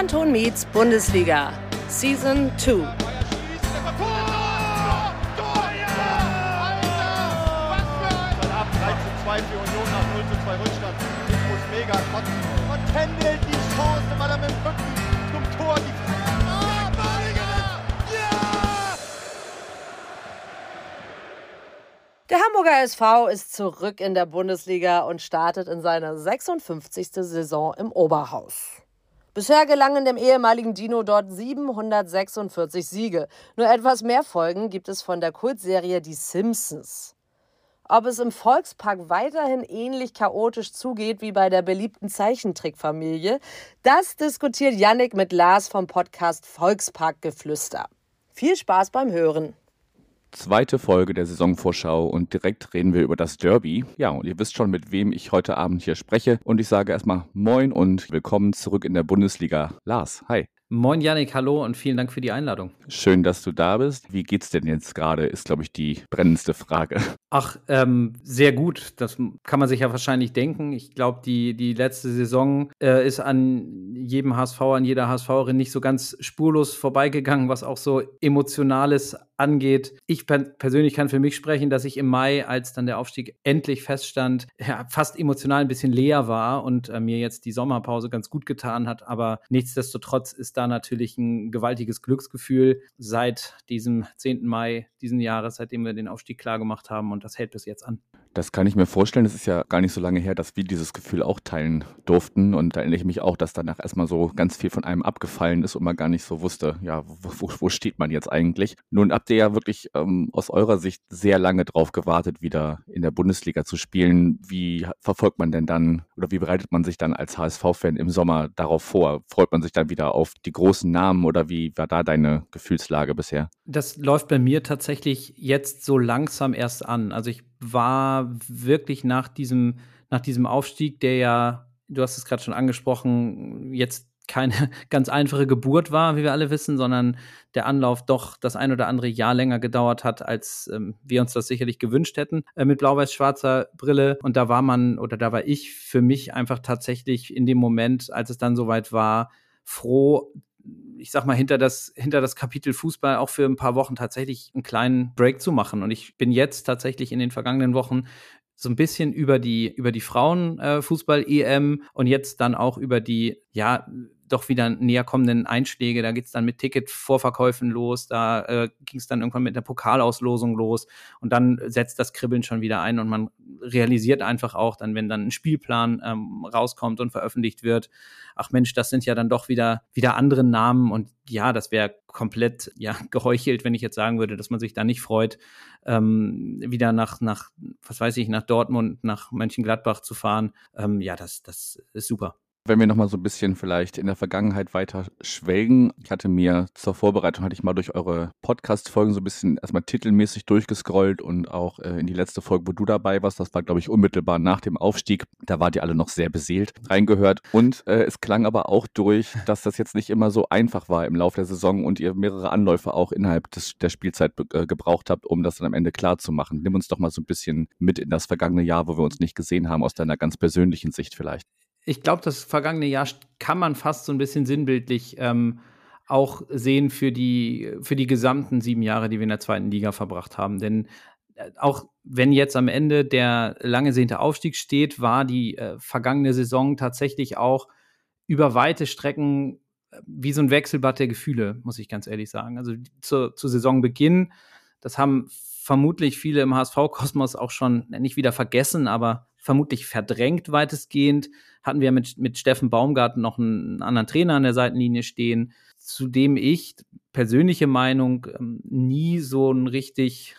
Millanton meets Bundesliga, Season 2. Für Union nach 0:2 Rückstand. Ich muss mega kotzen. Und Kendall die Chance, weil er mit dem Rücken zum Tor die Der Hamburger SV ist zurück in der Bundesliga und startet in seiner 56. Saison im Oberhaus. Bisher gelangen dem ehemaligen Dino dort 746 Siege. Nur etwas mehr Folgen gibt es von der Kultserie Die Simpsons. Ob es im Volkspark weiterhin ähnlich chaotisch zugeht wie bei der beliebten Zeichentrickfamilie, das diskutiert Yannick mit Lars vom Podcast Volksparkgeflüster. Viel Spaß beim Hören. Zweite Folge der Saisonvorschau und direkt reden wir über das Derby. Ja, und ihr wisst schon, mit wem ich heute Abend hier spreche. Und ich sage erstmal Moin und willkommen zurück in der Bundesliga. Lars, hi. Moin Yannick, hallo und vielen Dank für die Einladung. Schön, dass du da bist. Wie geht's denn jetzt gerade, ist, glaube ich, die brennendste Frage. Ach, sehr gut. Das kann man sich ja wahrscheinlich denken. Ich glaube, die letzte Saison ist an jedem HSV, an jeder HSVerin nicht so ganz spurlos vorbeigegangen, was auch so Emotionales angeht. Ich persönlich kann für mich sprechen, dass ich im Mai, als dann der Aufstieg endlich feststand, ja, fast emotional ein bisschen leer war und mir jetzt die Sommerpause ganz gut getan hat. Aber nichtsdestotrotz ist da natürlich ein gewaltiges Glücksgefühl seit diesem 10. Mai diesen Jahres, seitdem wir den Aufstieg klar gemacht haben, und das hält bis jetzt an. Das kann ich mir vorstellen. Es ist ja gar nicht so lange her, dass wir dieses Gefühl auch teilen durften. Und da erinnere ich mich auch, dass danach erstmal so ganz viel von einem abgefallen ist und man gar nicht so wusste, ja, wo steht man jetzt eigentlich? Nun habt ihr ja wirklich aus eurer Sicht sehr lange drauf gewartet, wieder in der Bundesliga zu spielen. Wie verfolgt man denn dann oder wie bereitet man sich dann als HSV-Fan im Sommer darauf vor? Freut man sich dann wieder auf die großen Namen oder wie war da deine Gefühlslage bisher? Das läuft bei mir tatsächlich jetzt so langsam erst an. Also ich war wirklich nach diesem Aufstieg, der ja, du hast es gerade schon angesprochen, jetzt keine ganz einfache Geburt war, wie wir alle wissen, sondern der Anlauf doch das ein oder andere Jahr länger gedauert hat, als wir uns das sicherlich gewünscht hätten, mit blau-weiß-schwarzer Brille. Und da war ich für mich einfach tatsächlich in dem Moment, als es dann soweit war, froh, ich sag mal, hinter das Kapitel Fußball auch für ein paar Wochen tatsächlich einen kleinen Break zu machen. Und ich bin jetzt tatsächlich in den vergangenen Wochen so ein bisschen über die Frauenfußball-EM und jetzt dann auch über die, ja, doch wieder näher kommenden Einschläge. Da geht's dann mit Ticketvorverkäufen los, da ging es dann irgendwann mit der Pokalauslosung los und dann setzt das Kribbeln schon wieder ein und man realisiert einfach auch dann, wenn dann ein Spielplan rauskommt und veröffentlicht wird, ach Mensch, das sind ja dann doch wieder andere Namen und ja, das wäre komplett geheuchelt, wenn ich jetzt sagen würde, dass man sich da nicht freut, wieder nach Dortmund, nach Mönchengladbach zu fahren. Das ist super. Wenn wir nochmal so ein bisschen vielleicht in der Vergangenheit weiter schwelgen. Hatte ich mal durch eure Podcast-Folgen so ein bisschen erstmal titelmäßig durchgescrollt und auch in die letzte Folge, wo du dabei warst, das war, glaube ich, unmittelbar nach dem Aufstieg. Da wart ihr alle noch sehr beseelt reingehört. Und es klang aber auch durch, dass das jetzt nicht immer so einfach war im Laufe der Saison und ihr mehrere Anläufe auch innerhalb der Spielzeit gebraucht habt, um das dann am Ende klar zu machen. Nimm uns doch mal so ein bisschen mit in das vergangene Jahr, wo wir uns nicht gesehen haben, aus deiner ganz persönlichen Sicht vielleicht. Ich glaube, das vergangene Jahr kann man fast so ein bisschen sinnbildlich auch sehen für die gesamten 7 Jahre, die wir in der zweiten Liga verbracht haben. Denn auch wenn jetzt am Ende der lang ersehnte Aufstieg steht, war die vergangene Saison tatsächlich auch über weite Strecken wie so ein Wechselbad der Gefühle, muss ich ganz ehrlich sagen. Also zu Saisonbeginn, das haben vermutlich viele im HSV-Kosmos auch schon nicht wieder vergessen, aber vermutlich verdrängt weitestgehend, hatten wir mit Steffen Baumgarten noch einen anderen Trainer an der Seitenlinie stehen, zu dem ich, persönliche Meinung, nie so ein richtig,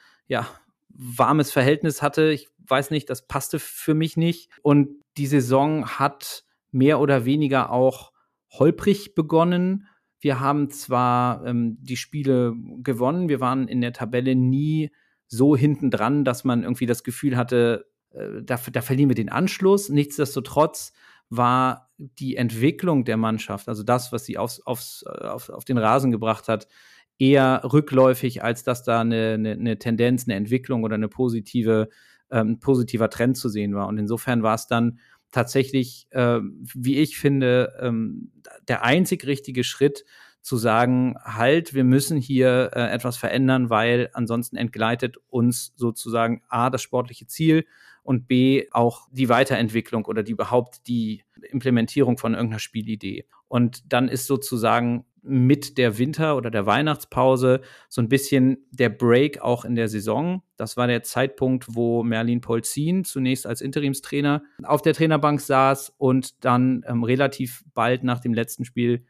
warmes Verhältnis hatte. Ich weiß nicht, das passte für mich nicht. Und die Saison hat mehr oder weniger auch holprig begonnen. Wir haben zwar die Spiele gewonnen, wir waren in der Tabelle nie so hinten dran, dass man irgendwie das Gefühl hatte, da verlieren wir den Anschluss. Nichtsdestotrotz war die Entwicklung der Mannschaft, also das, was sie auf den Rasen gebracht hat, eher rückläufig, als dass da eine Tendenz, eine Entwicklung oder positiver Trend zu sehen war. Und insofern war es dann tatsächlich, wie ich finde, der einzig richtige Schritt, zu sagen, halt, wir müssen hier etwas verändern, weil ansonsten entgleitet uns sozusagen A, das sportliche Ziel und B, auch die Weiterentwicklung oder die Implementierung von irgendeiner Spielidee. Und dann ist sozusagen mit der Winter- oder der Weihnachtspause so ein bisschen der Break auch in der Saison. Das war der Zeitpunkt, wo Merlin Polzin zunächst als Interimstrainer auf der Trainerbank saß und dann relativ bald nach dem letzten Spiel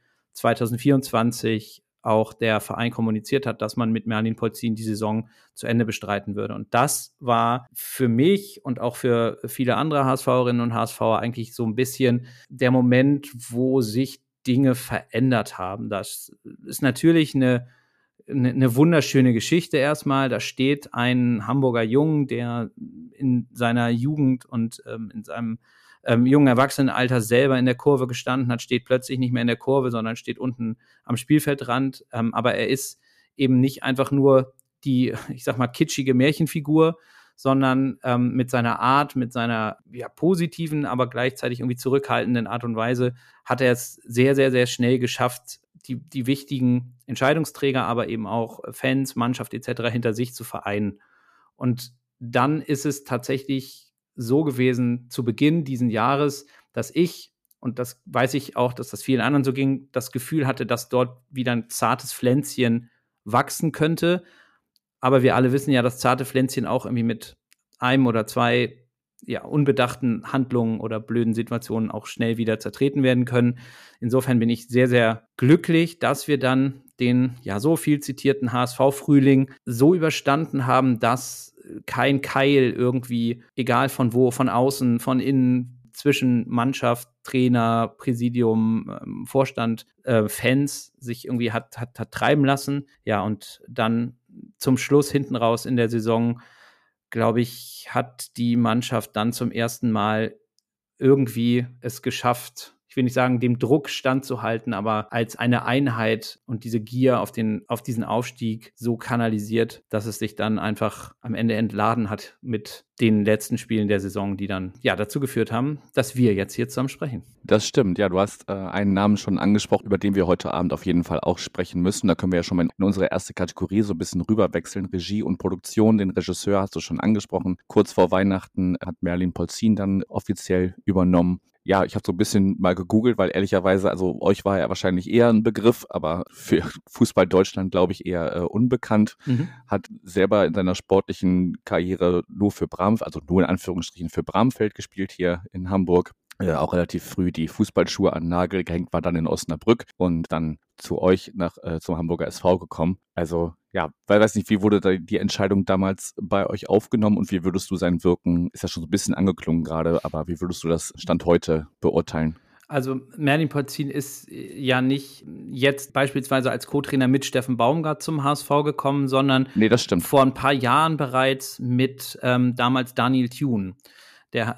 2024 auch der Verein kommuniziert hat, dass man mit Merlin Polzin die Saison zu Ende bestreiten würde. Und das war für mich und auch für viele andere HSVerinnen und HSVer eigentlich so ein bisschen der Moment, wo sich Dinge verändert haben. Das ist natürlich eine wunderschöne Geschichte erstmal. Da steht ein Hamburger Jung, der in seiner Jugend und in seinem jungen Erwachsenenalter selber in der Kurve gestanden hat, steht plötzlich nicht mehr in der Kurve, sondern steht unten am Spielfeldrand. Aber er ist eben nicht einfach nur die, ich sag mal, kitschige Märchenfigur, sondern mit seiner Art, mit seiner positiven, aber gleichzeitig irgendwie zurückhaltenden Art und Weise hat er es sehr, sehr, sehr schnell geschafft, die wichtigen Entscheidungsträger, aber eben auch Fans, Mannschaft etc. hinter sich zu vereinen. Und dann ist es tatsächlich so gewesen zu Beginn diesen Jahres, dass ich, und das weiß ich auch, dass das vielen anderen so ging, das Gefühl hatte, dass dort wieder ein zartes Pflänzchen wachsen könnte. Aber wir alle wissen ja, dass zarte Pflänzchen auch irgendwie mit einem oder zwei unbedachten Handlungen oder blöden Situationen auch schnell wieder zertreten werden können. Insofern bin ich sehr, sehr glücklich, dass wir dann den so viel zitierten HSV-Frühling so überstanden haben, dass kein Keil irgendwie, egal von wo, von außen, von innen, zwischen Mannschaft, Trainer, Präsidium, Vorstand, Fans sich irgendwie hat treiben lassen. Ja, und dann zum Schluss hinten raus in der Saison, glaube ich, hat die Mannschaft dann zum ersten Mal irgendwie es geschafft, ich will nicht sagen, dem Druck standzuhalten, aber als eine Einheit und diese Gier auf diesen Aufstieg so kanalisiert, dass es sich dann einfach am Ende entladen hat mit den letzten Spielen der Saison, die dann dazu geführt haben, dass wir jetzt hier zusammen sprechen. Das stimmt, ja, du hast einen Namen schon angesprochen, über den wir heute Abend auf jeden Fall auch sprechen müssen. Da können wir ja schon mal in unsere erste Kategorie so ein bisschen rüberwechseln. Regie und Produktion, den Regisseur hast du schon angesprochen. Kurz vor Weihnachten hat Merlin Polzin dann offiziell übernommen. Ja, ich habe so ein bisschen mal gegoogelt, weil ehrlicherweise, also euch war ja wahrscheinlich eher ein Begriff, aber für Fußball Deutschland, glaube ich, eher unbekannt. Hat selber in seiner sportlichen Karriere nur in Anführungsstrichen für Bramfeld gespielt hier in Hamburg. Auch relativ früh die Fußballschuhe an den Nagel gehängt, war dann in Osnabrück und dann zu euch zum Hamburger SV gekommen. Also weiß nicht, wie wurde da die Entscheidung damals bei euch aufgenommen und wie würdest du sein Wirken, ist ja schon so ein bisschen angeklungen gerade, aber wie würdest du das Stand heute beurteilen? Also Merlin Polzin ist ja nicht jetzt beispielsweise als Co-Trainer mit Steffen Baumgart zum HSV gekommen, sondern das stimmt. Vor ein paar Jahren bereits mit damals Daniel Thune. Der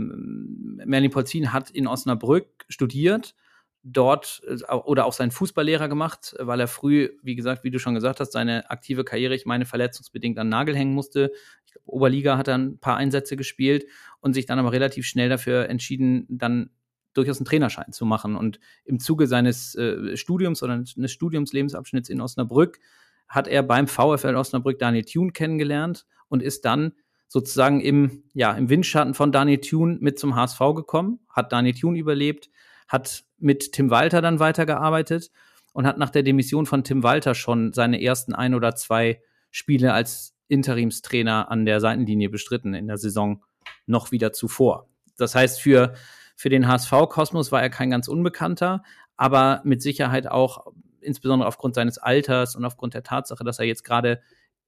Merlin Polzin hat in Osnabrück studiert, dort oder auch seinen Fußballlehrer gemacht, weil er früh, wie gesagt, wie du schon gesagt hast, seine aktive Karriere, ich meine, verletzungsbedingt an den Nagel hängen musste. Ich glaube, Oberliga hat er ein paar Einsätze gespielt und sich dann aber relativ schnell dafür entschieden, dann durchaus einen Trainerschein zu machen. Und im Zuge seines Studiums oder eines Studiumslebensabschnitts in Osnabrück hat er beim VfL Osnabrück Daniel Thune kennengelernt und ist dann sozusagen im Windschatten von Daniel Thune mit zum HSV gekommen, hat Daniel Thune überlebt, hat mit Tim Walter dann weitergearbeitet und hat nach der Demission von Tim Walter schon seine ersten 1 oder 2 Spiele als Interimstrainer an der Seitenlinie bestritten in der Saison noch wieder zuvor. Das heißt, für den HSV-Kosmos war er kein ganz Unbekannter, aber mit Sicherheit auch, insbesondere aufgrund seines Alters und aufgrund der Tatsache, dass er jetzt gerade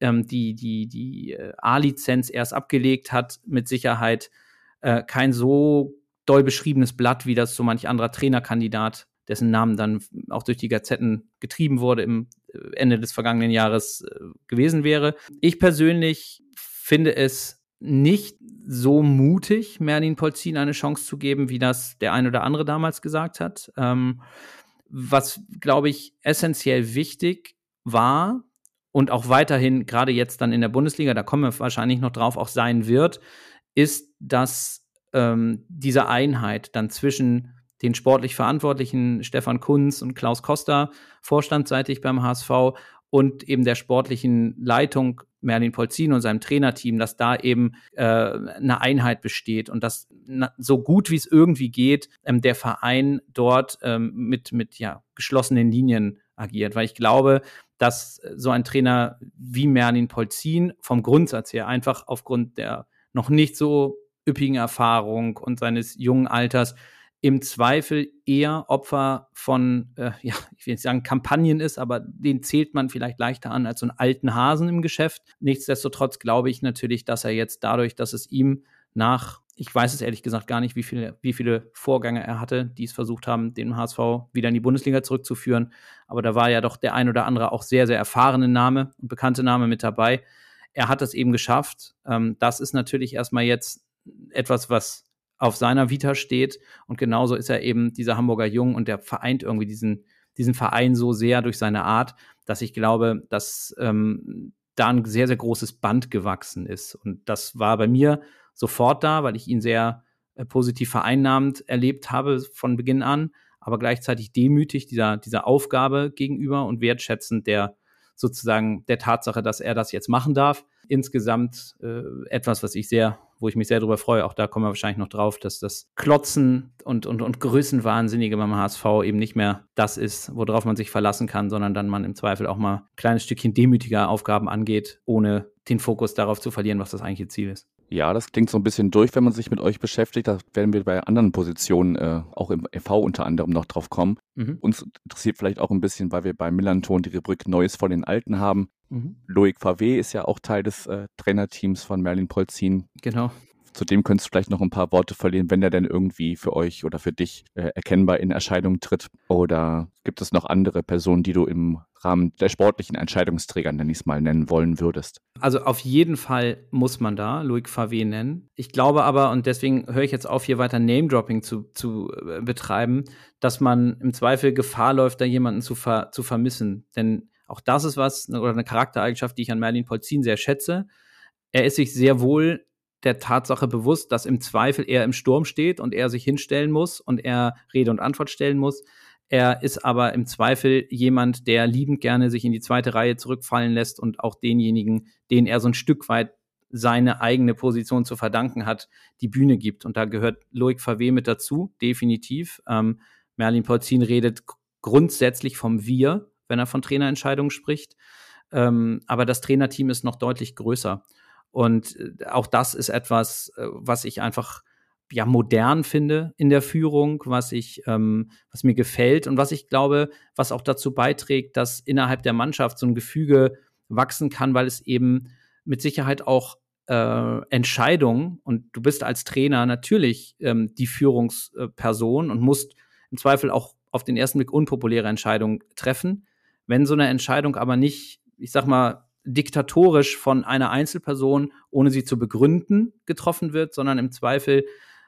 die A-Lizenz erst abgelegt hat, mit Sicherheit kein so doll beschriebenes Blatt, wie das so manch anderer Trainerkandidat, dessen Namen dann auch durch die Gazetten getrieben wurde im Ende des vergangenen Jahres gewesen wäre. Ich persönlich finde es nicht so mutig, Merlin Polzin eine Chance zu geben, wie das der ein oder andere damals gesagt hat. Was, glaube ich, essentiell wichtig war, und auch weiterhin, gerade jetzt dann in der Bundesliga, da kommen wir wahrscheinlich noch drauf, auch sein wird, ist, dass diese Einheit dann zwischen den sportlich Verantwortlichen Stefan Kunz und Klaus Koster, vorstandsseitig beim HSV, und eben der sportlichen Leitung Merlin Polzin und seinem Trainerteam, dass da eben eine Einheit besteht und dass so gut wie es irgendwie geht, der Verein dort mit geschlossenen Linien agiert. Weil ich glaube, dass so ein Trainer wie Merlin Polzin vom Grundsatz her einfach aufgrund der noch nicht so üppigen Erfahrung und seines jungen Alters im Zweifel eher Opfer von, ich will nicht sagen Kampagnen ist, aber den zählt man vielleicht leichter an als so einen alten Hasen im Geschäft. Nichtsdestotrotz glaube ich natürlich, dass er jetzt dadurch, dass es ihm ich weiß es ehrlich gesagt gar nicht, wie viele Vorgänger er hatte, die es versucht haben, den HSV wieder in die Bundesliga zurückzuführen. Aber da war ja doch der ein oder andere auch sehr, sehr erfahrene Name und bekannte Name mit dabei. Er hat es eben geschafft. Das ist natürlich erstmal jetzt etwas, was auf seiner Vita steht, und genauso ist er eben dieser Hamburger Jung, und der vereint irgendwie diesen Verein so sehr durch seine Art, dass ich glaube, dass da ein sehr, sehr großes Band gewachsen ist. Und das war bei mir sofort da, weil ich ihn sehr positiv vereinnahmend erlebt habe von Beginn an, aber gleichzeitig demütig dieser Aufgabe gegenüber und wertschätzend der Tatsache, dass er das jetzt machen darf. Insgesamt etwas, wo ich mich sehr darüber freue. Auch da kommen wir wahrscheinlich noch drauf, dass das Klotzen und Größenwahnsinnige beim HSV eben nicht mehr das ist, worauf man sich verlassen kann, sondern dann man im Zweifel auch mal ein kleines Stückchen demütiger Aufgaben angeht, ohne den Fokus darauf zu verlieren, was das eigentliche Ziel ist. Ja, das klingt so ein bisschen durch, wenn man sich mit euch beschäftigt. Da werden wir bei anderen Positionen, auch im e.V. unter anderem, noch drauf kommen. Uns interessiert vielleicht auch ein bisschen, weil wir bei Millanton die Rubrik Neues von den Alten haben. Loic Favre ist ja auch Teil des Trainerteams von Merlin Polzin. Genau. Zudem könntest du vielleicht noch ein paar Worte verlieren, wenn der denn irgendwie für euch oder für dich erkennbar in Erscheinung tritt. Oder gibt es noch andere Personen, die du im Rahmen der sportlichen Entscheidungsträger, nenne ich es mal, nennen wollen würdest? Also auf jeden Fall muss man da Loic Favre nennen. Ich glaube aber, und deswegen höre ich jetzt auf, hier weiter Name-Dropping zu betreiben, dass man im Zweifel Gefahr läuft, da jemanden zu vermissen. Denn auch das ist eine Charaktereigenschaft, die ich an Merlin Polzin sehr schätze. Er ist sich sehr wohl der Tatsache bewusst, dass im Zweifel er im Sturm steht und er sich hinstellen muss und er Rede und Antwort stellen muss. Er ist aber im Zweifel jemand, der liebend gerne sich in die zweite Reihe zurückfallen lässt und auch denjenigen, denen er so ein Stück weit seine eigene Position zu verdanken hat, die Bühne gibt. Und da gehört Loic Favre mit dazu, definitiv. Merlin Polzin redet grundsätzlich vom Wir, wenn er von Trainerentscheidungen spricht. Aber das Trainerteam ist noch deutlich größer. Und auch das ist etwas, was ich einfach modern finde in der Führung, was mir gefällt und was ich glaube, was auch dazu beiträgt, dass innerhalb der Mannschaft so ein Gefüge wachsen kann, weil es eben mit Sicherheit auch Entscheidungen, und du bist als Trainer natürlich die Führungsperson und musst im Zweifel auch auf den ersten Blick unpopuläre Entscheidungen treffen. Wenn so eine Entscheidung aber nicht, ich sag mal, diktatorisch von einer Einzelperson, ohne sie zu begründen, getroffen wird, sondern im Zweifel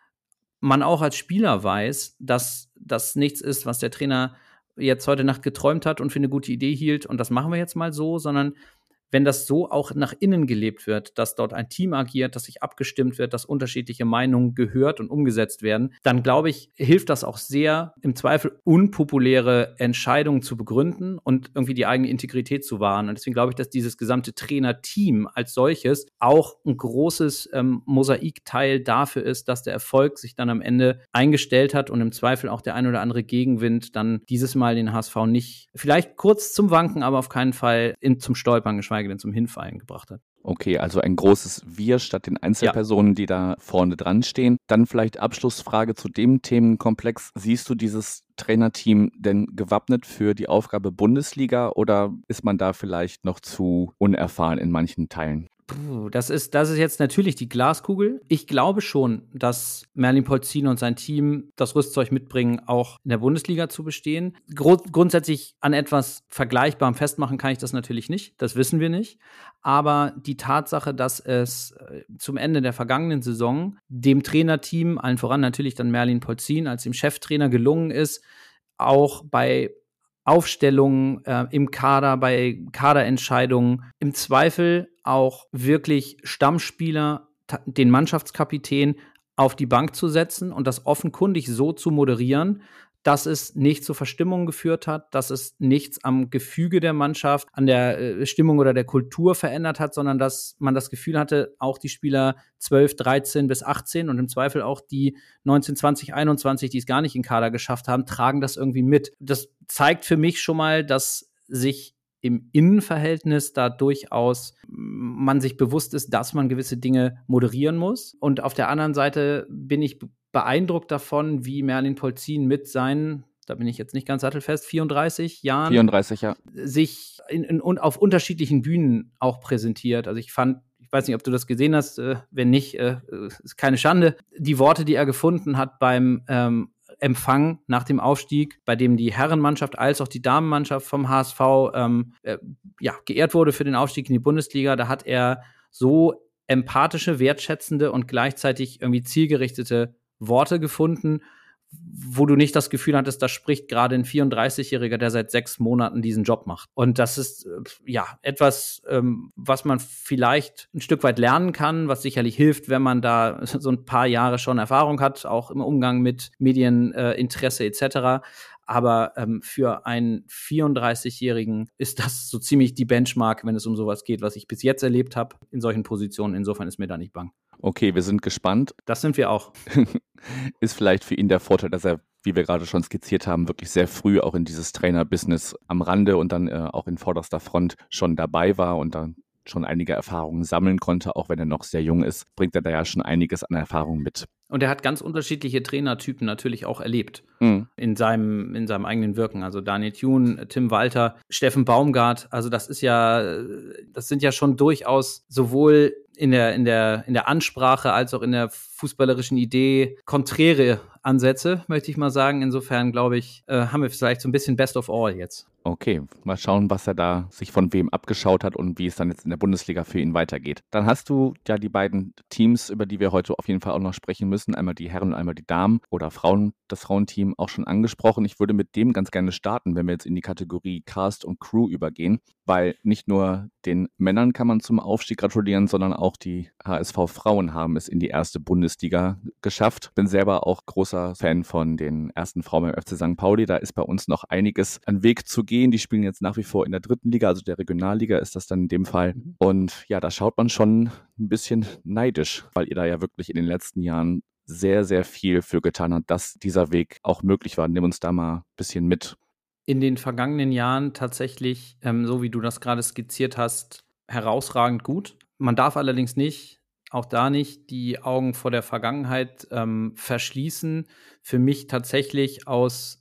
man auch als Spieler weiß, dass das nichts ist, was der Trainer jetzt heute Nacht geträumt hat und für eine gute Idee hielt und das machen wir jetzt mal so, sondern wenn das so auch nach innen gelebt wird, dass dort ein Team agiert, dass sich abgestimmt wird, dass unterschiedliche Meinungen gehört und umgesetzt werden, dann glaube ich, hilft das auch sehr, im Zweifel unpopuläre Entscheidungen zu begründen und irgendwie die eigene Integrität zu wahren. Und deswegen glaube ich, dass dieses gesamte Trainerteam als solches auch ein großes Mosaikteil dafür ist, dass der Erfolg sich dann am Ende eingestellt hat und im Zweifel auch der ein oder andere Gegenwind dann dieses Mal den HSV nicht, vielleicht kurz zum Wanken, aber auf keinen Fall zum Stolpern, geschweige denn zum Hinfallen gebracht hat. Okay, also ein großes Wir statt den Einzelpersonen, die da vorne dran stehen. Dann vielleicht Abschlussfrage zu dem Themenkomplex. Siehst du dieses Trainerteam denn gewappnet für die Aufgabe Bundesliga oder ist man da vielleicht noch zu unerfahren in manchen Teilen? Das ist jetzt natürlich die Glaskugel. Ich glaube schon, dass Merlin Polzin und sein Team das Rüstzeug mitbringen, auch in der Bundesliga zu bestehen. Grundsätzlich an etwas Vergleichbarem festmachen kann ich das natürlich nicht. Das wissen wir nicht. Aber die Tatsache, dass es zum Ende der vergangenen Saison dem Trainerteam, allen voran natürlich dann Merlin Polzin als dem Cheftrainer gelungen ist, auch bei Aufstellungen im Kader, bei Kaderentscheidungen, im Zweifel auch wirklich Stammspieler, den Mannschaftskapitän auf die Bank zu setzen und das offenkundig so zu moderieren, dass es nicht zu Verstimmungen geführt hat, dass es nichts am Gefüge der Mannschaft, an der Stimmung oder der Kultur verändert hat, sondern dass man das Gefühl hatte, auch die Spieler 12, 13 bis 18 und im Zweifel auch die 19, 20, 21, die es gar nicht in den Kader geschafft haben, tragen das irgendwie mit. Das zeigt für mich schon mal, dass sich im Innenverhältnis da durchaus man sich bewusst ist, dass man gewisse Dinge moderieren muss. Und auf der anderen Seite bin ich beeindruckt davon, wie Merlin Polzin mit seinen, da bin ich jetzt nicht ganz sattelfest, 34 Jahren 34, ja. sich auf unterschiedlichen Bühnen auch präsentiert. Also ich weiß nicht, ob du das gesehen hast, wenn nicht, ist keine Schande. Die Worte, die er gefunden hat beim Empfang nach dem Aufstieg, bei dem die Herrenmannschaft als auch die Damenmannschaft vom HSV geehrt wurde für den Aufstieg in die Bundesliga, da hat er so empathische, wertschätzende und gleichzeitig irgendwie zielgerichtete Worte gefunden, wo du nicht das Gefühl hattest, da spricht gerade ein 34-Jähriger, der seit 6 Monaten diesen Job macht. Und das ist etwas, was man vielleicht ein Stück weit lernen kann, was sicherlich hilft, wenn man da so ein paar Jahre schon Erfahrung hat, auch im Umgang mit Medieninteresse etc. Aber für einen 34-Jährigen ist das so ziemlich die Benchmark, wenn es um sowas geht, was ich bis jetzt erlebt habe in solchen Positionen. Insofern ist mir da nicht bang. Okay, wir sind gespannt. Das sind wir auch. Ist vielleicht für ihn der Vorteil, dass er, wie wir gerade schon skizziert haben, wirklich sehr früh auch in dieses Trainer-Business am Rande und dann auch in vorderster Front schon dabei war und dann schon einige Erfahrungen sammeln konnte, auch wenn er noch sehr jung ist, bringt er da ja schon einiges an Erfahrung mit. Und er hat ganz unterschiedliche Trainertypen natürlich auch erlebt in seinem eigenen Wirken. Also Daniel Thune, Tim Walter, Steffen Baumgart. Also das sind ja schon durchaus sowohl in der Ansprache als auch in der fußballerischen Idee konträre Ansätze, möchte ich mal sagen. Insofern, glaube ich, haben wir vielleicht so ein bisschen Best of All jetzt. Okay, mal schauen, was er da sich von wem abgeschaut hat und wie es dann jetzt in der Bundesliga für ihn weitergeht. Dann hast du ja die beiden Teams, über die wir heute auf jeden Fall auch noch sprechen müssen, einmal die Herren und einmal die Damen oder das Frauenteam auch schon angesprochen. Ich würde mit dem ganz gerne starten, wenn wir jetzt in die Kategorie Cast und Crew übergehen, weil nicht nur den Männern kann man zum Aufstieg gratulieren, sondern auch die HSV-Frauen haben es in die erste Bundesliga geschafft. Bin selber auch großer Fan von den ersten Frauen beim FC St. Pauli. Da ist bei uns noch einiges an Weg zu gehen. Die spielen jetzt nach wie vor in der 3. Liga, also der Regionalliga ist das dann in dem Fall. Und ja, da schaut man schon ein bisschen neidisch, weil ihr da ja wirklich in den letzten Jahren sehr, sehr viel für getan habt, dass dieser Weg auch möglich war. Nimm uns da mal ein bisschen mit. In den vergangenen Jahren tatsächlich, so wie du das gerade skizziert hast, herausragend gut. Man darf allerdings auch da nicht die Augen vor der Vergangenheit verschließen. Für mich tatsächlich aus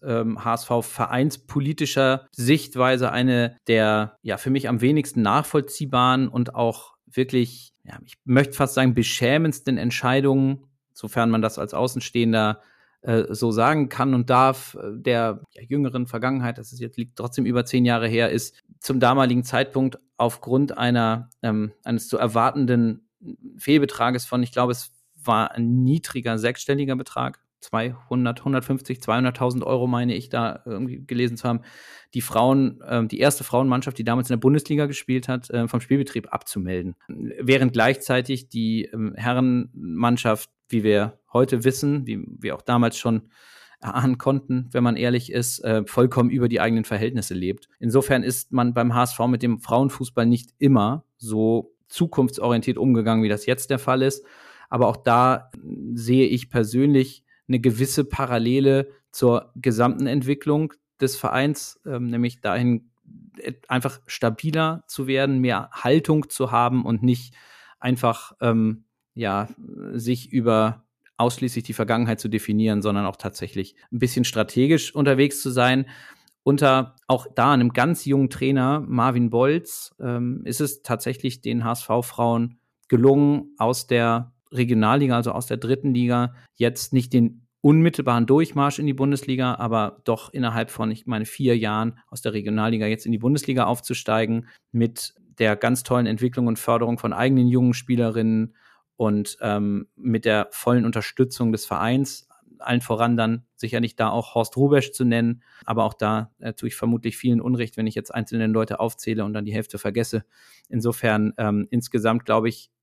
HSV-vereinspolitischer Sichtweise eine der für mich am wenigsten nachvollziehbaren und auch wirklich, ich möchte fast sagen, beschämendsten Entscheidungen, sofern man das als Außenstehender so sagen kann und darf, der jüngeren Vergangenheit, liegt trotzdem über 10 Jahre her, ist zum damaligen Zeitpunkt aufgrund eines zu erwartenden Fehlbetrages von, ich glaube, es war ein niedriger sechsstelliger Betrag, 150, 200.000 Euro, meine ich, da irgendwie gelesen zu haben, die erste Frauenmannschaft, die damals in der Bundesliga gespielt hat, vom Spielbetrieb abzumelden. Während gleichzeitig die Herrenmannschaft, wie wir heute wissen, wie wir auch damals schon erahnen konnten, wenn man ehrlich ist, vollkommen über die eigenen Verhältnisse lebt. Insofern ist man beim HSV mit dem Frauenfußball nicht immer so zukunftsorientiert umgegangen, wie das jetzt der Fall ist. Aber auch da sehe ich persönlich eine gewisse Parallele zur gesamten Entwicklung des Vereins, nämlich dahin einfach stabiler zu werden, mehr Haltung zu haben und nicht einfach sich über ausschließlich die Vergangenheit zu definieren, sondern auch tatsächlich ein bisschen strategisch unterwegs zu sein. Unter auch da einem ganz jungen Trainer, Marvin Bolz, ist es tatsächlich den HSV-Frauen gelungen, aus der Regionalliga, also aus der 3. Liga, jetzt nicht den unmittelbaren Durchmarsch in die Bundesliga, aber doch innerhalb von, 4 Jahren aus der Regionalliga jetzt in die Bundesliga aufzusteigen, mit der ganz tollen Entwicklung und Förderung von eigenen jungen Spielerinnen und mit der vollen Unterstützung des Vereins, allen voran dann sicherlich da auch Horst Hrubesch zu nennen, aber auch da tue ich vermutlich vielen Unrecht, wenn ich jetzt einzelne Leute aufzähle und dann die Hälfte vergesse. Insofern insgesamt, glaube ich,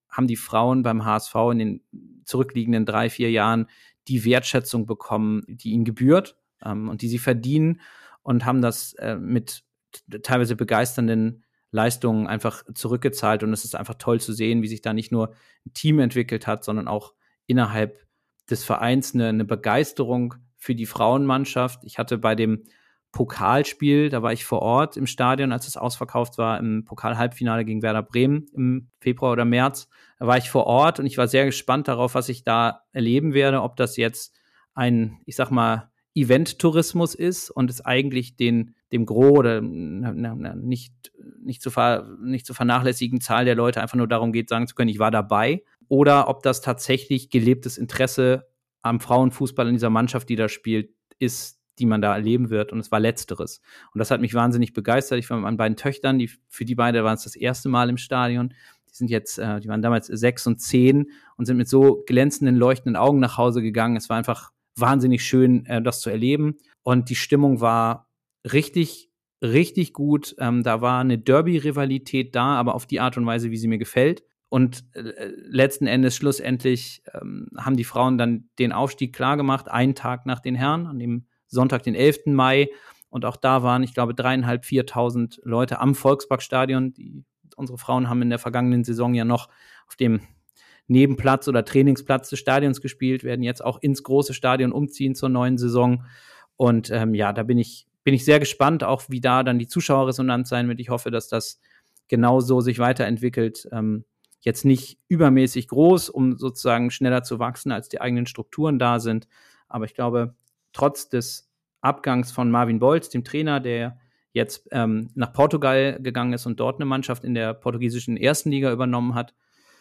haben die Frauen beim HSV in den zurückliegenden 3-4 Jahren die Wertschätzung bekommen, die ihnen gebührt und die sie verdienen, und haben das mit teilweise begeisternden Leistungen einfach zurückgezahlt. Und es ist einfach toll zu sehen, wie sich da nicht nur ein Team entwickelt hat, sondern auch innerhalb des Vereins eine Begeisterung für die Frauenmannschaft. Ich hatte bei dem Pokalspiel, da war ich vor Ort im Stadion, als es ausverkauft war, im Pokal-Halbfinale gegen Werder Bremen im Februar oder März. Da war ich vor Ort und ich war sehr gespannt darauf, was ich da erleben werde, ob das jetzt ein, ich sag mal, Event-Tourismus ist und es eigentlich dem Gros oder nicht zu vernachlässigen Zahl der Leute einfach nur darum geht, sagen zu können, ich war dabei, oder ob das tatsächlich gelebtes Interesse am Frauenfußball in dieser Mannschaft, die da spielt, ist, die man da erleben wird. Und es war Letzteres. Und das hat mich wahnsinnig begeistert. Ich war mit meinen beiden Töchtern, für die beide waren es das erste Mal im Stadion. Die waren damals 6 und 10 und sind mit so glänzenden, leuchtenden Augen nach Hause gegangen. Es war einfach wahnsinnig schön, das zu erleben. Und die Stimmung war richtig, richtig gut. Da war eine Derby-Rivalität da, aber auf die Art und Weise, wie sie mir gefällt. Und letzten Endes, schlussendlich, haben die Frauen dann den Aufstieg klar gemacht, einen Tag nach den Herren, an dem Sonntag, den 11. Mai. Und auch da waren, ich glaube, 3.500, 4.000 Leute am Volksparkstadion. Unsere Frauen haben in der vergangenen Saison ja noch auf dem Nebenplatz oder Trainingsplatz des Stadions gespielt, werden jetzt auch ins große Stadion umziehen zur neuen Saison. Und da bin ich sehr gespannt, auch wie da dann die Zuschauerresonanz sein wird. Ich hoffe, dass das genauso sich weiterentwickelt. Jetzt nicht übermäßig groß, um sozusagen schneller zu wachsen, als die eigenen Strukturen da sind. Aber ich glaube, trotz des Abgangs von Marvin Bolz, dem Trainer, der jetzt nach Portugal gegangen ist und dort eine Mannschaft in der portugiesischen ersten Liga übernommen hat,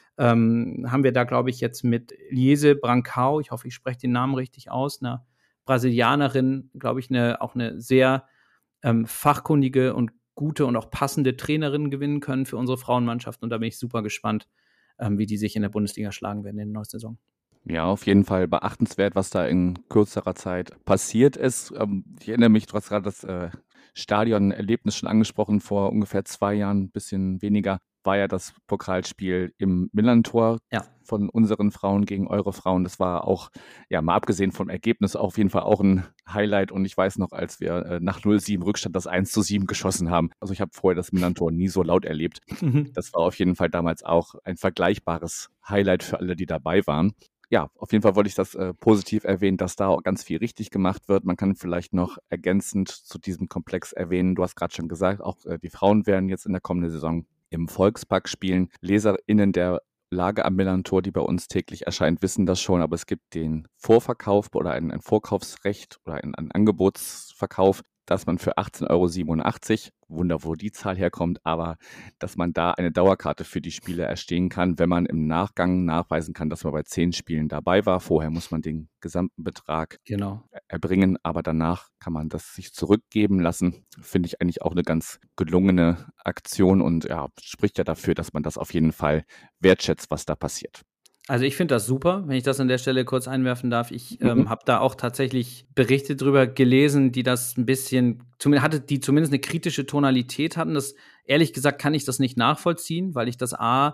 haben wir da, glaube ich, jetzt mit Liese Brancao, ich hoffe, ich spreche den Namen richtig aus, einer Brasilianerin, glaube ich, auch eine sehr fachkundige und gute und auch passende Trainerin gewinnen können für unsere Frauenmannschaft. Und da bin ich super gespannt, wie die sich in der Bundesliga schlagen werden in der neuen Saison. Ja, auf jeden Fall beachtenswert, was da in kürzerer Zeit passiert ist. Ich erinnere mich, du hast gerade das Stadionerlebnis schon angesprochen, vor ungefähr 2 Jahren, ein bisschen weniger, war ja das Pokalspiel im Millantor von unseren Frauen gegen eure Frauen. Das war auch, ja, mal abgesehen vom Ergebnis, auf jeden Fall auch ein Highlight. Und ich weiß noch, als wir nach 0-7 Rückstand das 1-7 geschossen haben. Also ich habe vorher das Millantor nie so laut erlebt. Das war auf jeden Fall damals auch ein vergleichbares Highlight für alle, die dabei waren. Ja, auf jeden Fall wollte ich das positiv erwähnen, dass da auch ganz viel richtig gemacht wird. Man kann vielleicht noch ergänzend zu diesem Komplex erwähnen, du hast gerade schon gesagt, auch die Frauen werden jetzt in der kommenden Saison im Volkspark spielen. LeserInnen der Lage am Millantor, die bei uns täglich erscheint, wissen das schon, aber es gibt den Vorverkauf oder ein Vorkaufsrecht oder ein Angebotsverkauf, dass man für 18,87 €, Wunder, wo die Zahl herkommt, aber dass man da eine Dauerkarte für die Spiele erstehen kann, wenn man im Nachgang nachweisen kann, dass man bei 10 Spielen dabei war. Vorher muss man den gesamten Betrag erbringen, aber danach kann man das sich zurückgeben lassen. Finde ich eigentlich auch eine ganz gelungene Aktion und ja, spricht ja dafür, dass man das auf jeden Fall wertschätzt, was da passiert. Also ich finde das super, wenn ich das an der Stelle kurz einwerfen darf. Ich habe da auch tatsächlich Berichte drüber gelesen, die das ein bisschen, die zumindest eine kritische Tonalität hatten. Das, ehrlich gesagt, kann ich das nicht nachvollziehen, weil ich das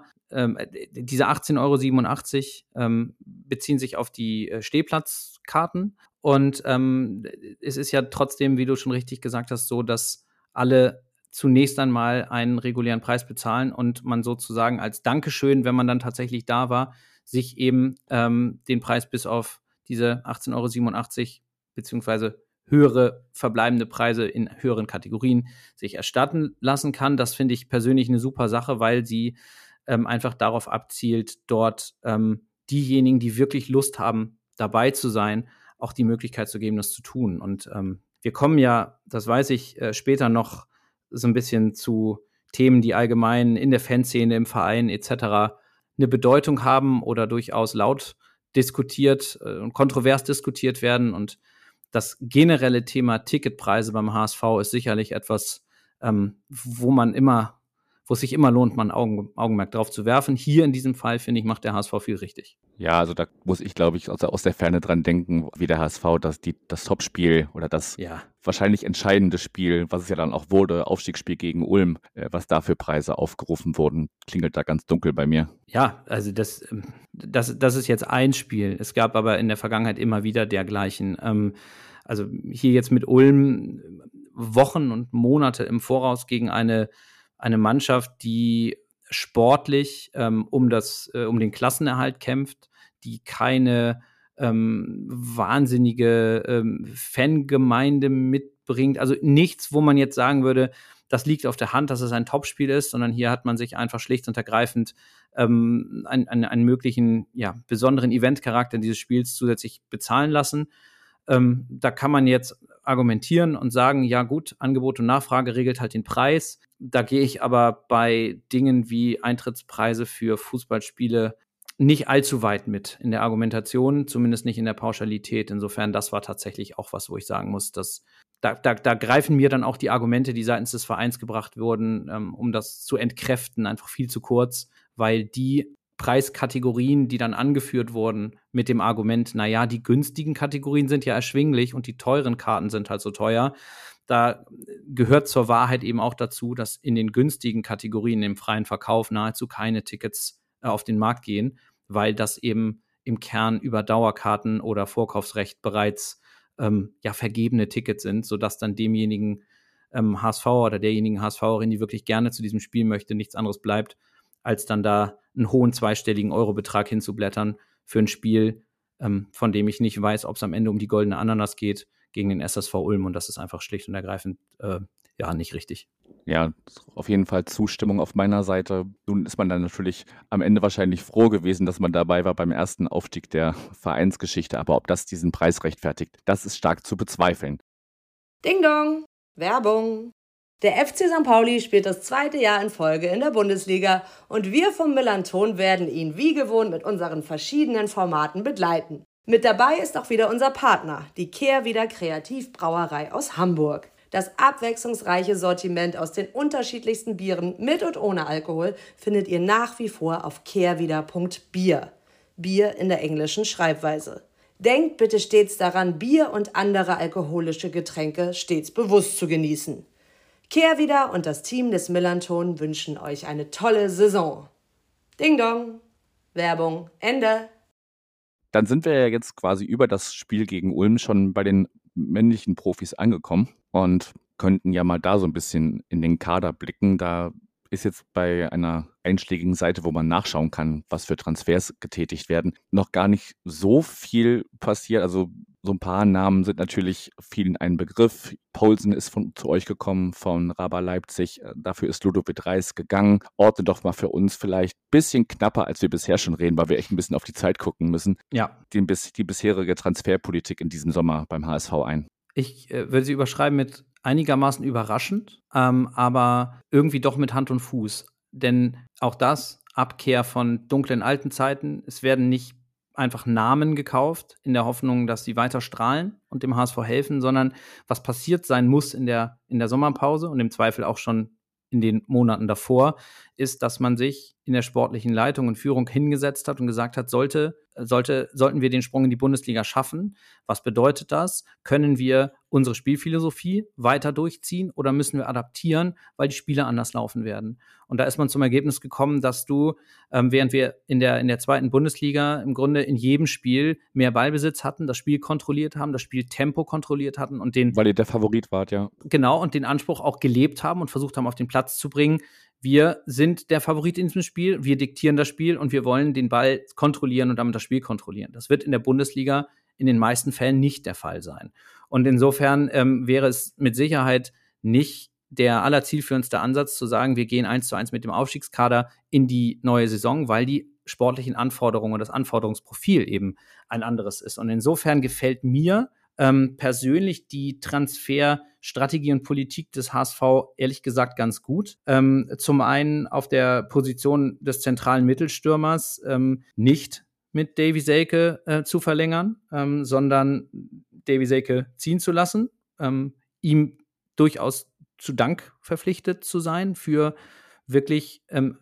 diese 18,87 € beziehen sich auf die Stehplatzkarten. Und es ist ja trotzdem, wie du schon richtig gesagt hast, so, dass alle zunächst einmal einen regulären Preis bezahlen und man sozusagen als Dankeschön, wenn man dann tatsächlich da war, sich eben den Preis bis auf diese 18,87 € beziehungsweise höhere verbleibende Preise in höheren Kategorien sich erstatten lassen kann. Das finde ich persönlich eine super Sache, weil sie einfach darauf abzielt, dort diejenigen, die wirklich Lust haben, dabei zu sein, auch die Möglichkeit zu geben, das zu tun. Und wir kommen ja, das weiß ich, später noch so ein bisschen zu Themen, die allgemein in der Fanszene, im Verein etc. eine Bedeutung haben oder durchaus laut diskutiert und kontrovers diskutiert werden. Und das generelle Thema Ticketpreise beim HSV ist sicherlich etwas, wo man immer wo es sich immer lohnt, mal ein Augenmerk drauf zu werfen. Hier in diesem Fall, finde ich, macht der HSV viel richtig. Ja, also da muss ich, glaube ich, aus der Ferne dran denken, wie der HSV das Topspiel oder das wahrscheinlich entscheidende Spiel, was es ja dann auch wurde, Aufstiegsspiel gegen Ulm, was da für Preise aufgerufen wurden, klingelt da ganz dunkel bei mir. Ja, also das ist jetzt ein Spiel. Es gab aber in der Vergangenheit immer wieder dergleichen. Also hier jetzt mit Ulm Wochen und Monate im Voraus gegen eine Mannschaft, die sportlich um den Klassenerhalt kämpft, die keine wahnsinnige Fangemeinde mitbringt. Also nichts, wo man jetzt sagen würde, das liegt auf der Hand, dass es ein Topspiel ist, sondern hier hat man sich einfach schlicht und ergreifend einen möglichen besonderen Eventcharakter dieses Spiels zusätzlich bezahlen lassen. Da kann man jetzt argumentieren und sagen, ja gut, Angebot und Nachfrage regelt halt den Preis. Da gehe ich aber bei Dingen wie Eintrittspreise für Fußballspiele nicht allzu weit mit in der Argumentation, zumindest nicht in der Pauschalität. Insofern, das war tatsächlich auch was, wo ich sagen muss, dass da greifen mir dann auch die Argumente, die seitens des Vereins gebracht wurden, um das zu entkräften, einfach viel zu kurz, weil die Preiskategorien, die dann angeführt wurden mit dem Argument, naja, die günstigen Kategorien sind ja erschwinglich und die teuren Karten sind halt so teuer. Da gehört zur Wahrheit eben auch dazu, dass in den günstigen Kategorien im freien Verkauf nahezu keine Tickets auf den Markt gehen, weil das eben im Kern über Dauerkarten oder Vorkaufsrecht bereits vergebene Tickets sind, sodass dann demjenigen HSV oder derjenigen HSVerin, die wirklich gerne zu diesem Spiel möchte, nichts anderes bleibt, als dann da einen hohen zweistelligen Eurobetrag hinzublättern für ein Spiel, von dem ich nicht weiß, ob es am Ende um die goldene Ananas geht, gegen den SSV Ulm. Und das ist einfach schlicht und ergreifend nicht richtig. Ja, auf jeden Fall Zustimmung auf meiner Seite. Nun ist man dann natürlich am Ende wahrscheinlich froh gewesen, dass man dabei war beim ersten Aufstieg der Vereinsgeschichte. Aber ob das diesen Preis rechtfertigt, das ist stark zu bezweifeln. Ding Dong, Werbung. Der FC St. Pauli spielt das 2. Jahr in Folge in der Bundesliga und wir vom Millanton werden ihn wie gewohnt mit unseren verschiedenen Formaten begleiten. Mit dabei ist auch wieder unser Partner, die Kehrwieder Kreativbrauerei aus Hamburg. Das abwechslungsreiche Sortiment aus den unterschiedlichsten Bieren mit und ohne Alkohol findet ihr nach wie vor auf kehrwieder.bier. Bier in der englischen Schreibweise. Denkt bitte stets daran, Bier und andere alkoholische Getränke stets bewusst zu genießen. Kehrwieder und das Team des Millanton wünschen euch eine tolle Saison. Ding Dong. Werbung Ende. Dann sind wir ja jetzt quasi über das Spiel gegen Ulm schon bei den männlichen Profis angekommen und könnten ja mal da so ein bisschen in den Kader blicken. Da ist jetzt bei einer einschlägigen Seite, wo man nachschauen kann, was für Transfers getätigt werden, noch gar nicht so viel passiert. Also so ein paar Namen sind natürlich vielen ein Begriff. Poulsen ist zu euch gekommen von RB Leipzig. Dafür ist Ludovic Reis gegangen. Ordne doch mal für uns vielleicht ein bisschen knapper, als wir bisher schon reden, weil wir echt ein bisschen auf die Zeit gucken müssen. Ja. Die bisherige Transferpolitik in diesem Sommer beim HSV ein. Ich würde sie überschreiben mit einigermaßen überraschend, aber irgendwie doch mit Hand und Fuß. Denn auch das, Abkehr von dunklen alten Zeiten, es werden nicht einfach Namen gekauft, in der Hoffnung, dass sie weiter strahlen und dem HSV helfen, sondern was passiert sein muss in der Sommerpause und im Zweifel auch schon in den Monaten davor, ist, dass man sich in der sportlichen Leitung und Führung hingesetzt hat und gesagt hat, sollten wir den Sprung in die Bundesliga schaffen? Was bedeutet das? Können wir unsere Spielphilosophie weiter durchziehen oder müssen wir adaptieren, weil die Spiele anders laufen werden? Und da ist man zum Ergebnis gekommen, dass du, während wir in der zweiten Bundesliga im Grunde in jedem Spiel mehr Ballbesitz hatten, das Spiel kontrolliert haben, das Spieltempo kontrolliert hatten und weil ihr der Favorit wart, ja. Genau, und den Anspruch auch gelebt haben und versucht haben, auf den Platz zu bringen, wir sind der Favorit in diesem Spiel, wir diktieren das Spiel und wir wollen den Ball kontrollieren und damit das Spiel kontrollieren. Das wird in der Bundesliga in den meisten Fällen nicht der Fall sein. Und insofern wäre es mit Sicherheit nicht der allerzielführendste Ansatz zu sagen, wir gehen 1:1 mit dem Aufstiegskader in die neue Saison, weil die sportlichen Anforderungen und das Anforderungsprofil eben ein anderes ist. Und insofern gefällt mir persönlich die Transferstrategie und Politik des HSV ehrlich gesagt ganz gut. Zum einen auf der Position des zentralen Mittelstürmers nicht mit Davy Selke zu verlängern, sondern Davy Selke ziehen zu lassen, ihm durchaus zu Dank verpflichtet zu sein für wirklich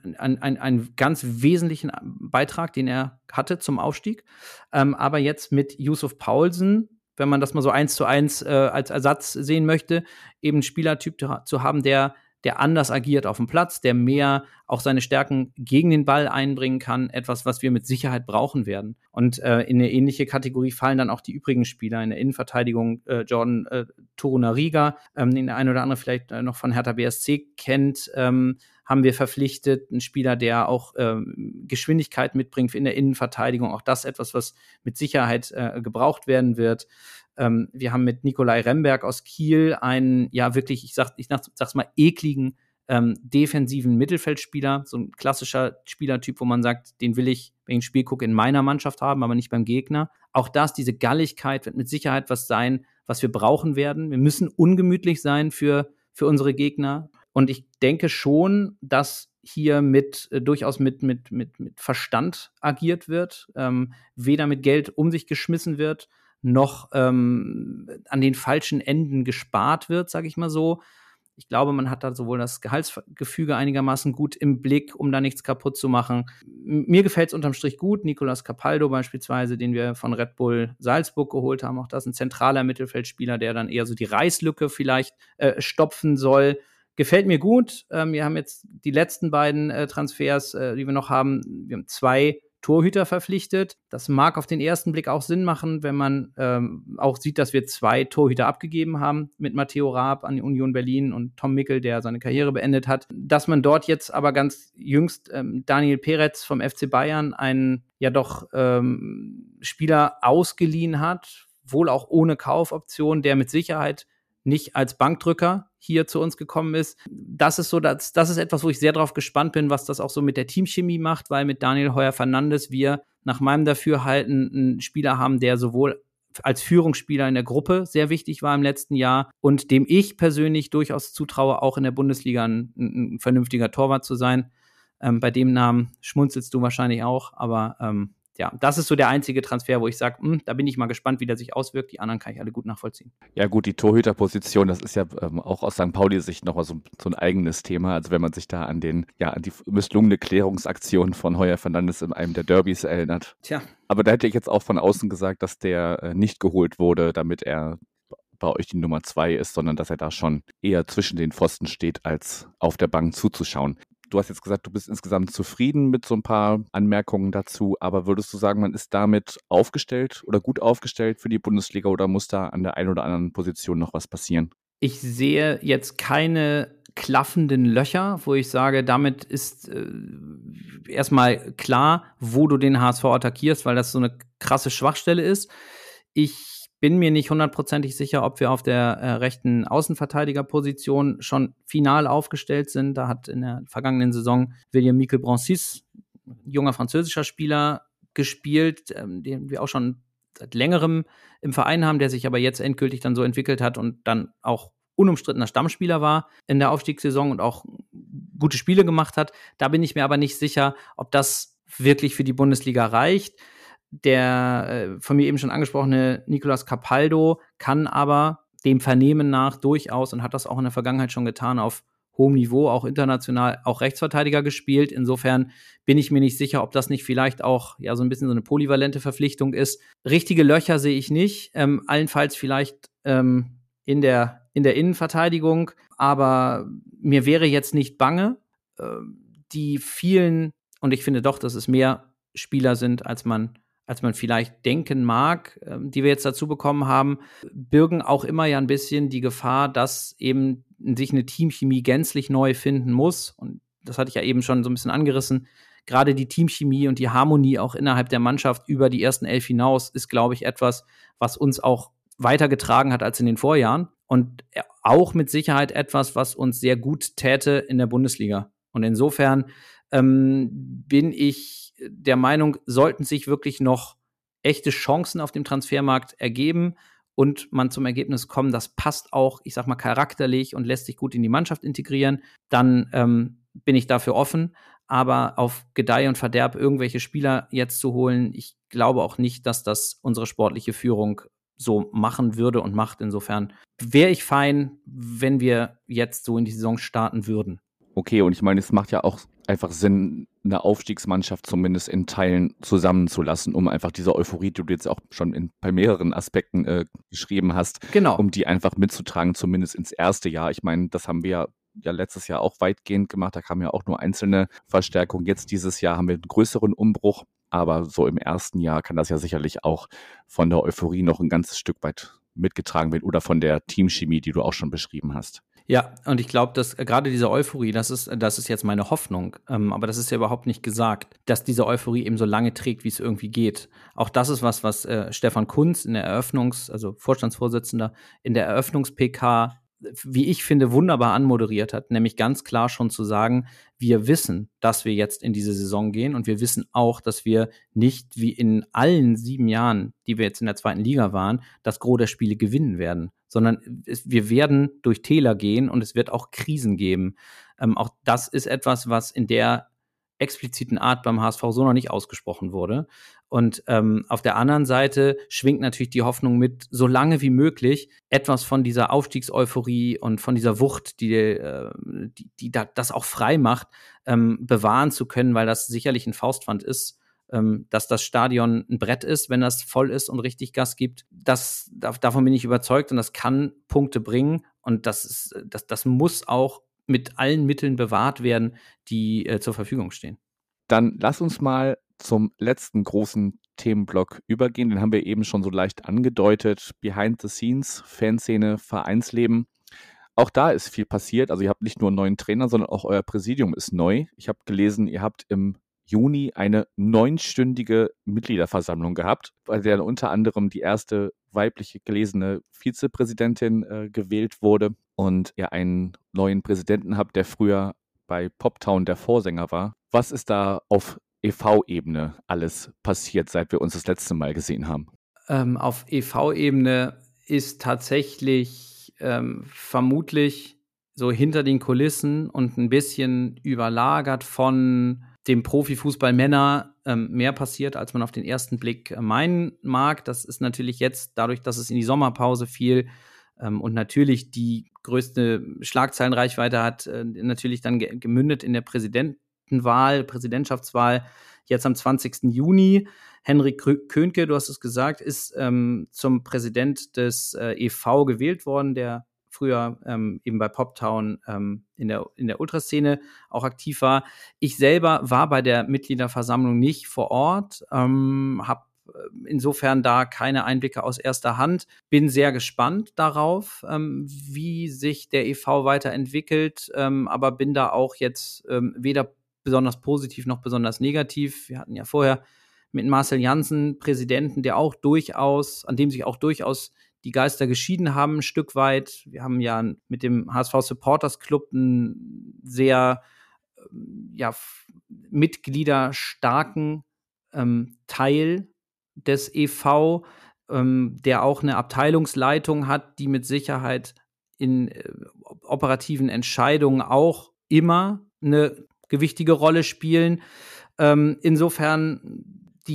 einen ganz wesentlichen Beitrag, den er hatte zum Aufstieg. Aber jetzt mit Yusuf Paulsen, wenn man das mal so 1:1 als Ersatz sehen möchte, eben einen Spielertyp zu haben, der anders agiert auf dem Platz, der mehr auch seine Stärken gegen den Ball einbringen kann, etwas, was wir mit Sicherheit brauchen werden. Und in eine ähnliche Kategorie fallen dann auch die übrigen Spieler in der Innenverteidigung. Jordan Torunariga, den der eine oder andere vielleicht noch von Hertha BSC kennt, haben wir verpflichtet. Ein Spieler, der auch Geschwindigkeit mitbringt in der Innenverteidigung. Auch das etwas, was mit Sicherheit gebraucht werden wird. Wir haben mit Nikolai Remberg aus Kiel einen, ja wirklich, ich sag's mal, ekligen defensiven Mittelfeldspieler, so ein klassischer Spielertyp, wo man sagt, den will ich, wenn ich ein Spiel gucke, in meiner Mannschaft haben, aber nicht beim Gegner. Auch das, diese Galligkeit wird mit Sicherheit was sein, was wir brauchen werden. Wir müssen ungemütlich sein für unsere Gegner. Und ich denke schon, dass hier durchaus mit Verstand agiert wird, weder mit Geld um sich geschmissen wird, noch an den falschen Enden gespart wird, sage ich mal so. Ich glaube, man hat da sowohl das Gehaltsgefüge einigermaßen gut im Blick, um da nichts kaputt zu machen. Mir gefällt es unterm Strich gut. Nicolas Capaldo beispielsweise, den wir von Red Bull Salzburg geholt haben. Auch das ein zentraler Mittelfeldspieler, der dann eher so die Reißlücke vielleicht stopfen soll. Gefällt mir gut. Wir haben jetzt die letzten beiden Transfers, die wir noch haben. Wir haben 2 Torhüter verpflichtet. Das mag auf den ersten Blick auch Sinn machen, wenn man auch sieht, dass wir 2 Torhüter abgegeben haben mit Matteo Raab an die Union Berlin und Tom Mickel, der seine Karriere beendet hat. Dass man dort jetzt aber ganz jüngst Daniel Peretz vom FC Bayern, einen ja doch Spieler ausgeliehen hat, wohl auch ohne Kaufoption, der mit Sicherheit nicht als Bankdrücker hier zu uns gekommen ist. Das ist etwas, wo ich sehr drauf gespannt bin, was das auch so mit der Teamchemie macht, weil mit Daniel Heuer-Fernandes wir nach meinem Dafürhalten einen Spieler haben, der sowohl als Führungsspieler in der Gruppe sehr wichtig war im letzten Jahr und dem ich persönlich durchaus zutraue, auch in der Bundesliga ein vernünftiger Torwart zu sein. Bei dem Namen schmunzelst du wahrscheinlich auch, aber ja, das ist so der einzige Transfer, wo ich sage, da bin ich mal gespannt, wie der sich auswirkt. Die anderen kann ich alle gut nachvollziehen. Ja gut, die Torhüterposition, das ist ja auch aus St. Pauli-Sicht nochmal so ein eigenes Thema. Also wenn man sich da an die misslungene Klärungsaktion von Heuer Fernandes in einem der Derbys erinnert. Tja. Aber da hätte ich jetzt auch von außen gesagt, dass der nicht geholt wurde, damit er bei euch die Nummer 2 ist, sondern dass er da schon eher zwischen den Pfosten steht, als auf der Bank zuzuschauen. Du hast jetzt gesagt, du bist insgesamt zufrieden mit so ein paar Anmerkungen dazu, aber würdest du sagen, man ist damit aufgestellt oder gut aufgestellt für die Bundesliga oder muss da an der einen oder anderen Position noch was passieren? Ich sehe jetzt keine klaffenden Löcher, wo ich sage, damit ist erstmal klar, wo du den HSV attackierst, weil das so eine krasse Schwachstelle ist. Ich bin mir nicht hundertprozentig sicher, ob wir auf der rechten Außenverteidigerposition schon final aufgestellt sind. Da hat in der vergangenen Saison William Michael Brancis, junger französischer Spieler, gespielt, den wir auch schon seit längerem im Verein haben, der sich aber jetzt endgültig dann so entwickelt hat und dann auch unumstrittener Stammspieler war in der Aufstiegssaison und auch gute Spiele gemacht hat. Da bin ich mir aber nicht sicher, ob das wirklich für die Bundesliga reicht. Der von mir eben schon angesprochene Nicolas Capaldo kann aber dem Vernehmen nach durchaus und hat das auch in der Vergangenheit schon getan, auf hohem Niveau, auch international, auch Rechtsverteidiger gespielt. Insofern bin ich mir nicht sicher, ob das nicht vielleicht auch ja so ein bisschen so eine polyvalente Verpflichtung ist. Richtige Löcher sehe ich nicht, allenfalls vielleicht in der Innenverteidigung, aber mir wäre jetzt nicht bange. Die vielen, und ich finde doch, dass es mehr Spieler sind, als man vielleicht denken mag, die wir jetzt dazu bekommen haben, birgen auch immer ja ein bisschen die Gefahr, dass eben sich eine Teamchemie gänzlich neu finden muss. Und das hatte ich ja eben schon so ein bisschen angerissen. Gerade die Teamchemie und die Harmonie auch innerhalb der Mannschaft über die ersten 11 hinaus ist, glaube ich, etwas, was uns auch weitergetragen hat als in den Vorjahren. Und auch mit Sicherheit etwas, was uns sehr gut täte in der Bundesliga. Und insofern bin ich der Meinung, sollten sich wirklich noch echte Chancen auf dem Transfermarkt ergeben und man zum Ergebnis kommen, das passt auch, ich sag mal, charakterlich und lässt sich gut in die Mannschaft integrieren, dann bin ich dafür offen. Aber auf Gedeih und Verderb irgendwelche Spieler jetzt zu holen, ich glaube auch nicht, dass das unsere sportliche Führung so machen würde und macht. Insofern wäre ich fein, wenn wir jetzt so in die Saison starten würden. Okay, und ich meine, es macht ja auch einfach Sinn, eine Aufstiegsmannschaft zumindest in Teilen zusammenzulassen, um einfach diese Euphorie, die du jetzt auch schon bei mehreren Aspekten geschrieben hast, Genau. um die einfach mitzutragen, zumindest ins erste Jahr. Ich meine, das haben wir ja letztes Jahr auch weitgehend gemacht, da kamen ja auch nur einzelne Verstärkungen. Jetzt dieses Jahr haben wir einen größeren Umbruch, aber so im ersten Jahr kann das ja sicherlich auch von der Euphorie noch ein ganzes Stück weit mitgetragen werden oder von der Teamchemie, die du auch schon beschrieben hast. Ja, und ich glaube, dass gerade diese Euphorie, das ist jetzt meine Hoffnung, aber das ist ja überhaupt nicht gesagt, dass diese Euphorie eben so lange trägt, wie es irgendwie geht. Auch das ist was Stefan Kuntz in der also Vorstandsvorsitzender, in der Eröffnungs-PK, wie ich finde, wunderbar anmoderiert hat, nämlich ganz klar schon zu sagen, wir wissen, dass wir jetzt in diese Saison gehen und wir wissen auch, dass wir nicht wie in allen 7 Jahren, die wir jetzt in der 2. Liga waren, das Gros der Spiele gewinnen werden, sondern wir werden durch Täler gehen und es wird auch Krisen geben. Auch das ist etwas, was in der expliziten Art beim HSV so noch nicht ausgesprochen wurde. Und auf der anderen Seite schwingt natürlich die Hoffnung mit, so lange wie möglich etwas von dieser Aufstiegseuphorie und von dieser Wucht, die das auch frei macht, bewahren zu können, weil das sicherlich ein Faustpfand ist, dass das Stadion ein Brett ist, wenn das voll ist und richtig Gas gibt. Davon bin ich überzeugt und das kann Punkte bringen und das muss auch mit allen Mitteln bewahrt werden, die zur Verfügung stehen. Dann lass uns mal zum letzten großen Themenblock übergehen. Den haben wir eben schon so leicht angedeutet. Behind the Scenes, Fanszene, Vereinsleben. Auch da ist viel passiert. Also ihr habt nicht nur einen neuen Trainer, sondern auch euer Präsidium ist neu. Ich habe gelesen, ihr habt im Juni eine 9-stündige Mitgliederversammlung gehabt, bei der unter anderem die erste weibliche gelesene Vizepräsidentin gewählt wurde und ihr einen neuen Präsidenten habt, der früher bei Poptown der Vorsänger war. Was ist da auf EV-Ebene alles passiert, seit wir uns das letzte Mal gesehen haben? Auf EV-Ebene ist tatsächlich vermutlich so hinter den Kulissen und ein bisschen überlagert von dem Profifußball Männer mehr passiert, als man auf den ersten Blick meinen mag. Das ist natürlich jetzt, dadurch, dass es in die Sommerpause fiel und natürlich die größte Schlagzeilenreichweite hat, natürlich dann gemündet in der Präsidentschaftswahl jetzt am 20. Juni. Henrik Könke, du hast es gesagt, ist zum Präsident des e.V. gewählt worden, der früher eben bei Poptown in der Ultraszene auch aktiv war. Ich selber war bei der Mitgliederversammlung nicht vor Ort, habe insofern da keine Einblicke aus erster Hand. Bin sehr gespannt darauf, wie sich der e.V. weiterentwickelt, aber bin da auch jetzt weder besonders positiv noch besonders negativ. Wir hatten ja vorher mit Marcel Janssen Präsidenten, an dem sich auch durchaus die Geister geschieden haben, ein Stück weit. Wir haben ja mit dem HSV Supporters Club einen sehr mitgliederstarken Teil des e.V., der auch eine Abteilungsleitung hat, die mit Sicherheit in operativen Entscheidungen auch immer eine gewichtige Rolle spielen. Insofern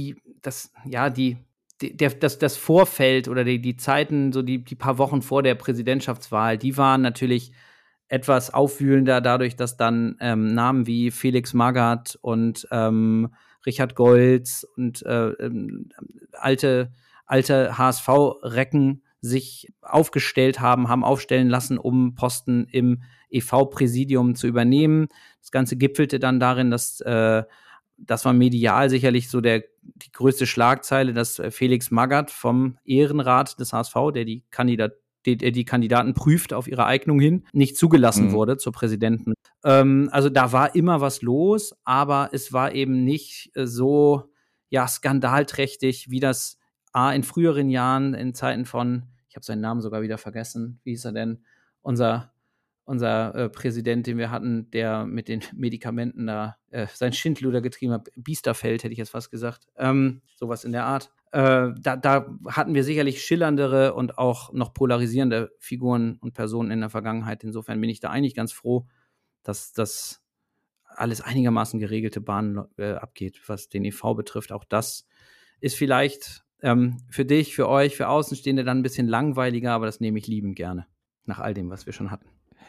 das Vorfeld oder die Zeiten, so die paar Wochen vor der Präsidentschaftswahl, die waren natürlich etwas aufwühlender, dadurch, dass dann Namen wie Felix Magath und Richard Goltz und alte HSV-Recken sich aufgestellt haben aufstellen lassen, um Posten im e.V.-Präsidium zu übernehmen. Das Ganze gipfelte dann darin, dass das war medial sicherlich so die größte Schlagzeile, dass Felix Magath vom Ehrenrat des HSV, der die Kandidaten prüft auf ihre Eignung hin, nicht zugelassen wurde zur Präsidenten. Also da war immer was los, aber es war eben nicht so skandalträchtig, wie das in früheren Jahren, in Zeiten von, ich habe seinen Namen sogar wieder vergessen, wie hieß er denn, unser Präsident, den wir hatten, der mit den Medikamenten da sein Schindluder getrieben hat, Biesterfeld, hätte ich jetzt fast gesagt, sowas in der Art. Da hatten wir sicherlich schillerndere und auch noch polarisierende Figuren und Personen in der Vergangenheit. Insofern bin ich da eigentlich ganz froh, dass das alles einigermaßen geregelte Bahnen abgeht, was den e.V. betrifft. Auch das ist vielleicht für dich, für euch, für Außenstehende dann ein bisschen langweiliger, aber das nehme ich liebend gerne, nach all dem, was wir schon hatten.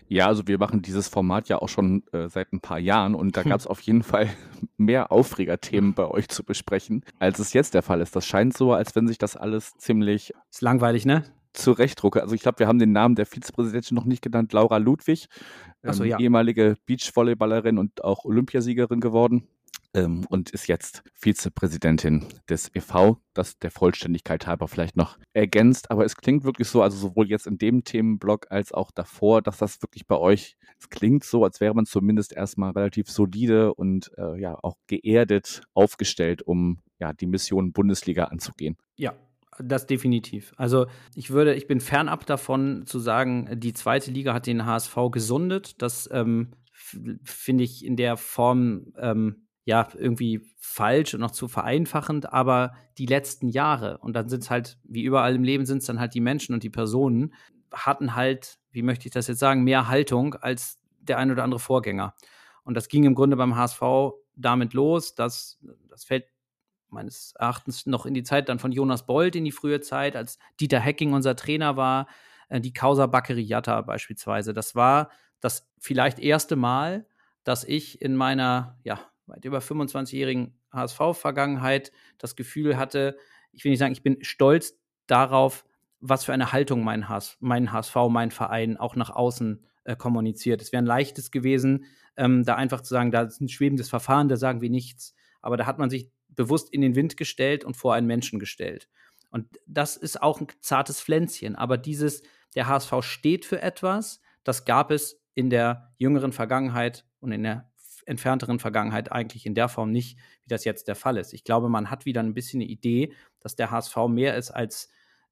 Ja, also wir machen dieses Format ja auch schon seit ein paar Jahren und da gab es auf jeden Fall mehr Aufregerthemen bei euch zu besprechen, als es jetzt der Fall ist. Das scheint so, als wenn sich das alles ziemlich Ist langweilig, ne? zurechtdrucke. Also ich glaube, wir haben den Namen der Vizepräsidentin noch nicht genannt, Laura Ludwig, Ach so, ja. ehemalige Beachvolleyballerin und auch Olympiasiegerin geworden. Und ist jetzt Vizepräsidentin des e.V., das der Vollständigkeit halber vielleicht noch ergänzt. Aber es klingt wirklich so, also sowohl jetzt in dem Themenblock als auch davor, dass das wirklich bei euch, es klingt so, als wäre man zumindest erstmal relativ solide und ja auch geerdet aufgestellt, um ja die Mission Bundesliga anzugehen. Ja, das definitiv. Also ich bin fernab davon zu sagen, die zweite Liga hat den HSV gesundet. Das finde ich in der Form ja, irgendwie falsch und noch zu vereinfachend, aber die letzten Jahre, und dann sind es halt, wie überall im Leben, sind es dann halt die Menschen und die Personen, hatten halt, wie möchte ich das jetzt sagen, mehr Haltung als der ein oder andere Vorgänger. Und das ging im Grunde beim HSV damit los, dass das fällt meines Erachtens noch in die Zeit dann von Jonas Bold in die frühe Zeit, als Dieter Hecking unser Trainer war, die Causa Bakkeri Yatta beispielsweise. Das war das vielleicht erste Mal, dass ich in meiner, ja, weit über 25-jährigen HSV-Vergangenheit das Gefühl hatte, ich will nicht sagen, ich bin stolz darauf, was für eine Haltung mein HSV, mein Verein auch nach außen kommuniziert. Es wäre ein leichtes gewesen, da einfach zu sagen, da ist ein schwebendes Verfahren, da sagen wir nichts. Aber da hat man sich bewusst in den Wind gestellt und vor einen Menschen gestellt. Und das ist auch ein zartes Pflänzchen. Aber der HSV steht für etwas, das gab es in der jüngeren Vergangenheit und in der entfernteren Vergangenheit eigentlich in der Form nicht, wie das jetzt der Fall ist. Ich glaube, man hat wieder ein bisschen eine Idee, dass der HSV mehr ist als,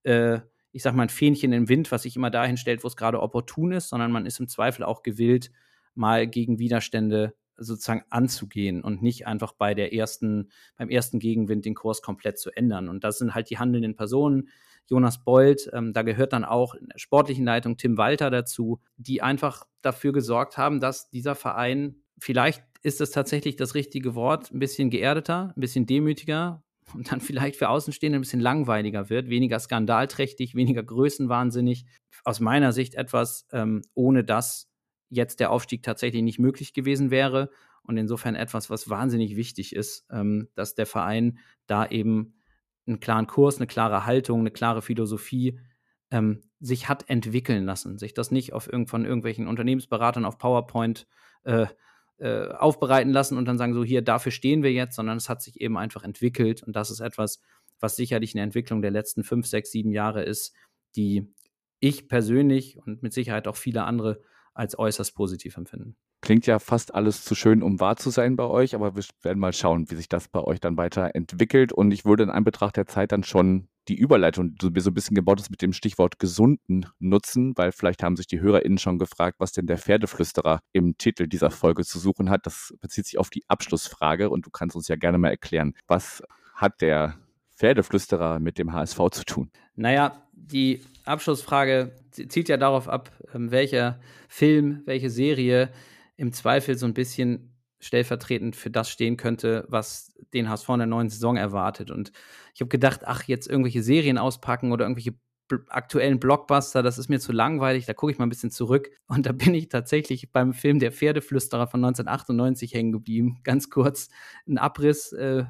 ich sag mal, ein Fähnchen im Wind, was sich immer dahin stellt, wo es gerade opportun ist, sondern man ist im Zweifel auch gewillt, mal gegen Widerstände sozusagen anzugehen und nicht einfach beim ersten Gegenwind den Kurs komplett zu ändern. Und das sind halt die handelnden Personen. Jonas Bold, da gehört dann auch in der sportlichen Leitung Tim Walter dazu, die einfach dafür gesorgt haben, dass dieser Verein, vielleicht ist es tatsächlich das richtige Wort, ein bisschen geerdeter, ein bisschen demütiger und dann vielleicht für Außenstehende ein bisschen langweiliger wird, weniger skandalträchtig, weniger größenwahnsinnig. Aus meiner Sicht etwas, ohne das jetzt der Aufstieg tatsächlich nicht möglich gewesen wäre. Und insofern etwas, was wahnsinnig wichtig ist, dass der Verein da eben einen klaren Kurs, eine klare Haltung, eine klare Philosophie sich hat entwickeln lassen, sich das nicht von irgendwelchen Unternehmensberatern auf PowerPoint aufbereiten lassen und dann sagen, so hier, dafür stehen wir jetzt, sondern es hat sich eben einfach entwickelt. Und das ist etwas, was sicherlich eine Entwicklung der letzten 5, 6, 7 Jahre ist, die ich persönlich und mit Sicherheit auch viele andere als äußerst positiv empfinden. Klingt ja fast alles zu schön, um wahr zu sein bei euch, aber wir werden mal schauen, wie sich das bei euch dann weiter entwickelt. Und ich würde in Anbetracht der Zeit dann schon die Überleitung, die du mir so ein bisschen gebaut hast, mit dem Stichwort gesunden nutzen, weil vielleicht haben sich die HörerInnen schon gefragt, was denn der Pferdeflüsterer im Titel dieser Folge zu suchen hat. Das bezieht sich auf die Abschlussfrage und du kannst uns ja gerne mal erklären, was hat der Pferdeflüsterer mit dem HSV zu tun? Naja, die Abschlussfrage zielt ja darauf ab, welcher Film, welche Serie im Zweifel so ein bisschen stellvertretend für das stehen könnte, was den HSV in der neuen Saison erwartet. Und ich habe gedacht, ach, jetzt irgendwelche Serien auspacken oder irgendwelche aktuellen Blockbuster, das ist mir zu langweilig, da gucke ich mal ein bisschen zurück. Und da bin ich tatsächlich beim Film Der Pferdeflüsterer von 1998 hängen geblieben. Ganz kurz, ein Abriss,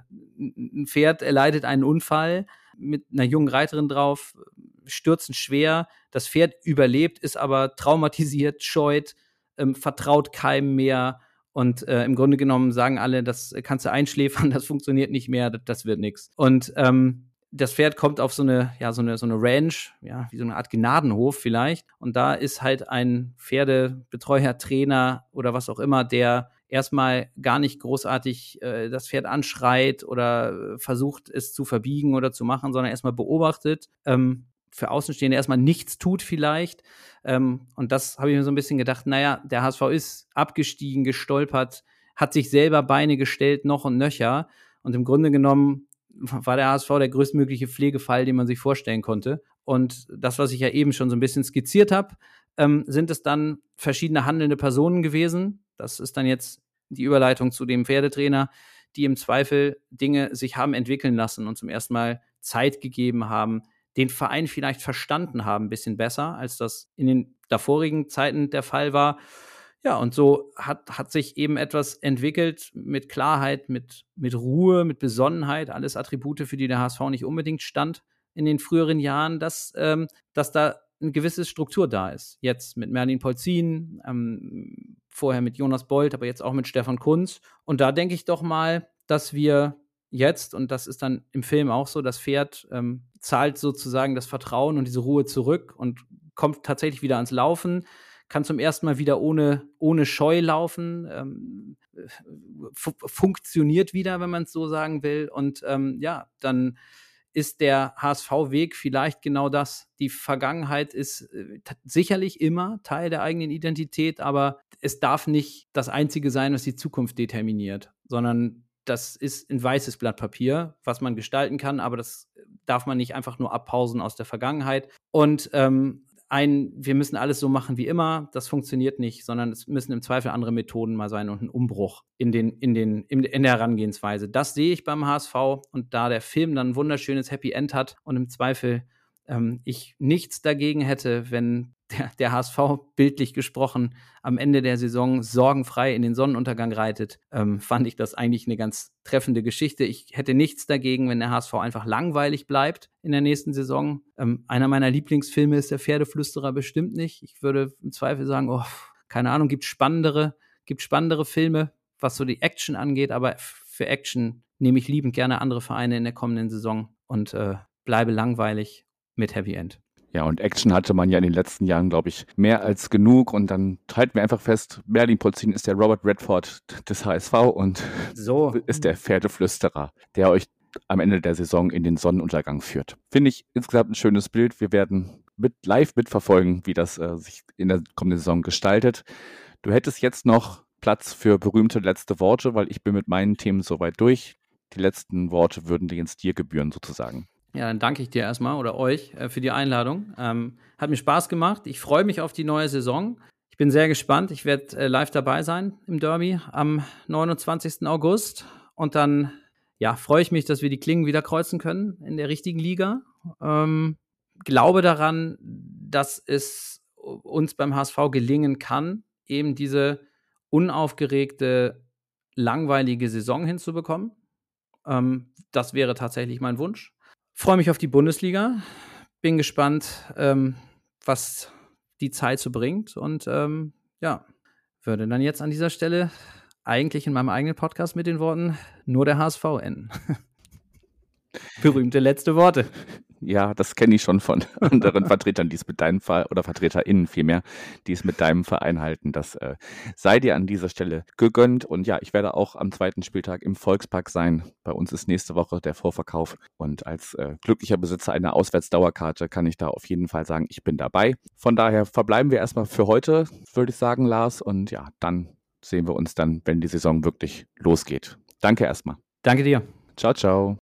ein Pferd erleidet einen Unfall mit einer jungen Reiterin drauf, stürzen schwer, das Pferd überlebt, ist aber traumatisiert, scheut, vertraut keinem mehr und im Grunde genommen sagen alle, das kannst du einschläfern, das funktioniert nicht mehr, das wird nichts. Und das Pferd kommt auf so eine Ranch, ja, wie so eine Art Gnadenhof vielleicht. Und da ist halt ein Pferdebetreuer, Trainer oder was auch immer, der erstmal gar nicht großartig das Pferd anschreit oder versucht, es zu verbiegen oder zu machen, sondern erstmal beobachtet. Für Außenstehende erstmal nichts tut vielleicht. Und das habe ich mir so ein bisschen gedacht, naja, der HSV ist abgestiegen, gestolpert, hat sich selber Beine gestellt, noch und nöcher. Und im Grunde genommen war der HSV der größtmögliche Pflegefall, den man sich vorstellen konnte. Und das, was ich ja eben schon so ein bisschen skizziert habe, sind es dann verschiedene handelnde Personen gewesen. Das ist dann jetzt die Überleitung zu dem Pferdetrainer, die im Zweifel Dinge sich haben entwickeln lassen und zum ersten Mal Zeit gegeben haben, den Verein vielleicht verstanden haben, ein bisschen besser, als das in den davorigen Zeiten der Fall war. Ja, und so hat sich eben etwas entwickelt mit Klarheit, mit Ruhe, mit Besonnenheit, alles Attribute, für die der HSV nicht unbedingt stand in den früheren Jahren, dass da eine gewisse Struktur da ist. Jetzt mit Merlin Polzin, vorher mit Jonas Bold, aber jetzt auch mit Stefan Kuntz. Und da denke ich doch mal, dass wir jetzt, und das ist dann im Film auch so, das Pferd zahlt sozusagen das Vertrauen und diese Ruhe zurück und kommt tatsächlich wieder ans Laufen, kann zum ersten Mal wieder ohne Scheu laufen, funktioniert wieder, wenn man es so sagen will. Und dann ist der HSV-Weg vielleicht genau das. Die Vergangenheit ist sicherlich immer Teil der eigenen Identität, aber es darf nicht das Einzige sein, was die Zukunft determiniert, sondern das ist ein weißes Blatt Papier, was man gestalten kann, aber das darf man nicht einfach nur abpausen aus der Vergangenheit. Und wir müssen alles so machen wie immer, das funktioniert nicht, sondern es müssen im Zweifel andere Methoden mal sein und ein Umbruch in der Herangehensweise. Das sehe ich beim HSV, und da der Film dann ein wunderschönes Happy End hat und im Zweifel ich nichts dagegen hätte, wenn der HSV, bildlich gesprochen, am Ende der Saison sorgenfrei in den Sonnenuntergang reitet, fand ich das eigentlich eine ganz treffende Geschichte. Ich hätte nichts dagegen, wenn der HSV einfach langweilig bleibt in der nächsten Saison. Einer meiner Lieblingsfilme ist der Pferdeflüsterer bestimmt nicht. Ich würde im Zweifel sagen, keine Ahnung, gibt spannendere Filme, was so die Action angeht, aber für Action nehme ich liebend gerne andere Vereine in der kommenden Saison und bleibe langweilig mit Happy End. Ja, und Action hatte man ja in den letzten Jahren, glaube ich, mehr als genug. Und dann halten wir einfach fest, Merlin Polzin ist der Robert Redford des HSV und so ist der Pferdeflüsterer, der euch am Ende der Saison in den Sonnenuntergang führt. Finde ich insgesamt ein schönes Bild. Wir werden live mitverfolgen, wie das sich in der kommenden Saison gestaltet. Du hättest jetzt noch Platz für berühmte letzte Worte, weil ich bin mit meinen Themen soweit durch. Die letzten Worte würden jetzt dir gebühren, sozusagen. Ja, dann danke ich dir erstmal oder euch für die Einladung. Hat mir Spaß gemacht. Ich freue mich auf die neue Saison. Ich bin sehr gespannt. Ich werde live dabei sein im Derby am 29. August. Und dann freue ich mich, dass wir die Klingen wieder kreuzen können in der richtigen Liga. Glaube daran, dass es uns beim HSV gelingen kann, eben diese unaufgeregte, langweilige Saison hinzubekommen. Das wäre tatsächlich mein Wunsch. Freue mich auf die Bundesliga, bin gespannt, was die Zeit so bringt und würde dann jetzt an dieser Stelle eigentlich in meinem eigenen Podcast mit den Worten nur der HSV enden. Berühmte letzte Worte. Ja, das kenne ich schon von anderen Vertretern, die es mit deinem Verein, oder VertreterInnen vielmehr, die es mit deinem Verein halten. Das sei dir an dieser Stelle gegönnt. Und ja, ich werde auch am 2. Spieltag im Volkspark sein. Bei uns ist nächste Woche der Vorverkauf. Und als glücklicher Besitzer einer Auswärtsdauerkarte kann ich da auf jeden Fall sagen, ich bin dabei. Von daher verbleiben wir erstmal für heute, würde ich sagen, Lars. Und ja, dann sehen wir uns dann, wenn die Saison wirklich losgeht. Danke erstmal. Danke dir. Ciao, ciao.